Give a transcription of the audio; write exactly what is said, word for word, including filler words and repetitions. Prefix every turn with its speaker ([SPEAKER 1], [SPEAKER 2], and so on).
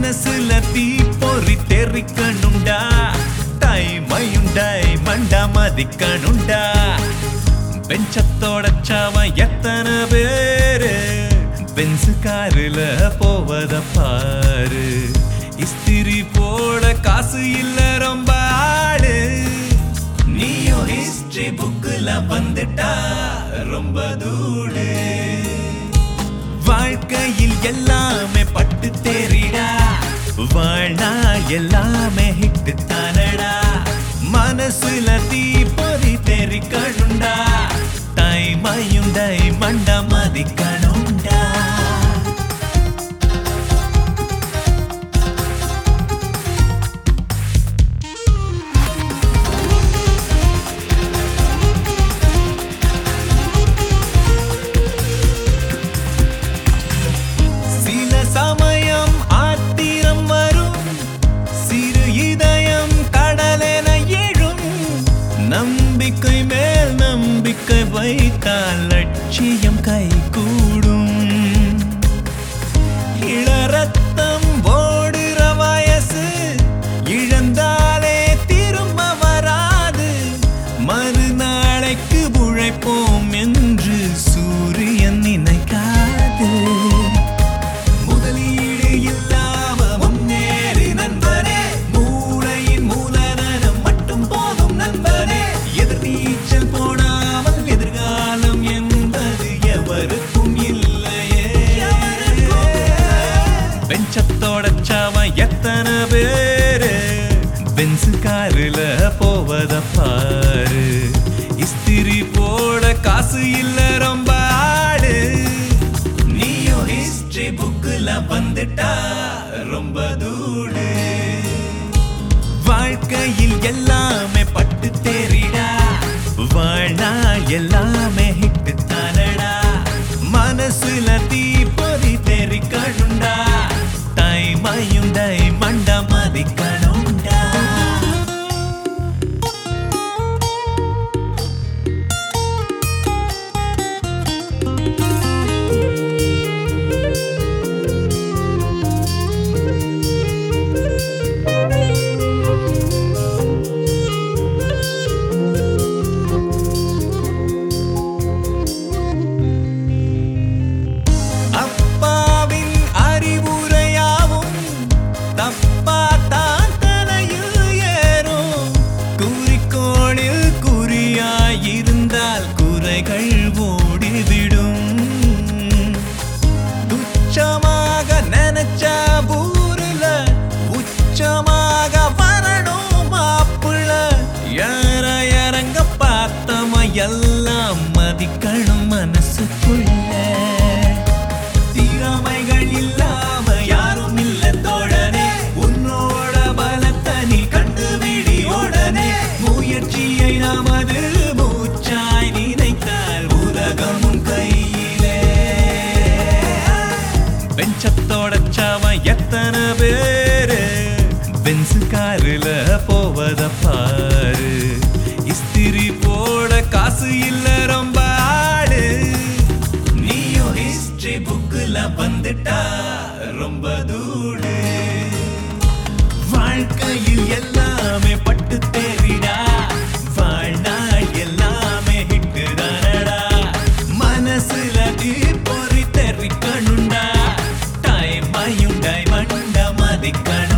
[SPEAKER 1] மனசுல தீ பொறி தெரிக்கணுண்டா டைமையுண்டாய் மண்டா மதிக்கணுண்டா பெஞ்சத்தோட சாவன் எத்தனை பேரு பென்சு காருல போவத பாரு இஸ்திரி போட காசு இல்ல ரொம்ப ஆடு நீயோ ஹிஸ்டரி புக்குல வந்துட்டா ரொம்ப தூடு வாழ்க்கையில் எல்லாமே பட்டு தேறிடா வாழ்னா எல்லாமே ஹிட்டு தானடா மனசுல தீ பொறி தெரிக்கணுண்டா டைமையுண்டை மண்ட மதிக்கணுண்டா சமயம் ஆத்திரம் வரும் சிறு இதயம் கடலென எழும் நம்பிக்கை மேல் நம்பிக்கை வைத்தால் லட்சியம் கை கூடும் இளரத்தம் ஓடுற வயசு இழந்தாலே திரும்ப வராது மறுநாளைக்கு உழைப்போம் என்று சூரியன் நினைக்காது பெஞ்சத்தோட சாவன் எத்தனை பேரு பென்சு காருல போவத பாரு இஸ்திரி போட காசு இல்ல ரொம்ப ஆடு நீயோ ஹிஸ்டரி புக்குல வந்துட்டா ரொம்ப தூடு வாழ்க்கையில் எல்லாமே பட்டு தேறிடா வாழ்னா எல்லாமே ஹிட்டு தானடா மனசுல தீ பொறி தெரிக்கணுண்டா டைமையுண்டை மண்ட மதிக்கணுண்டா இருந்தால் குறைகள் ஓடிவிடும் துச்சமாக நினைச்ச ஊருல உச்சமாக வரணும் மாப்பிள்ள யார இறங்க பார்த்தம எல்லாம் மதிக்கணும் மனசுக்குள்ள திறமைகள் இல்லாம யாரும் இல்ல தோழனே உன்னோட பலத்தை நீ கண்டுபிடி உடனே முயற்சியை நமது பெஞ்சத்தோட சாவன் எத்தனை பேரு பென்சு காருல போவத பாரு இஸ்திரி போட காசு இல்ல ரொம்ப ஆடு நீயோ ஹிஸ்டரி புக்குல வந்துட்டா ரொம்ப தூடு வாழ்க்கையில் எல்லாமே பட்டு தேறிடா வாழ்னா எல்லாமே ஹிட்டு தானடா மனசுல தீ பொறி தெரிக்கணுண்டா டைமையுண்டை மண்ட மதிக்கணும்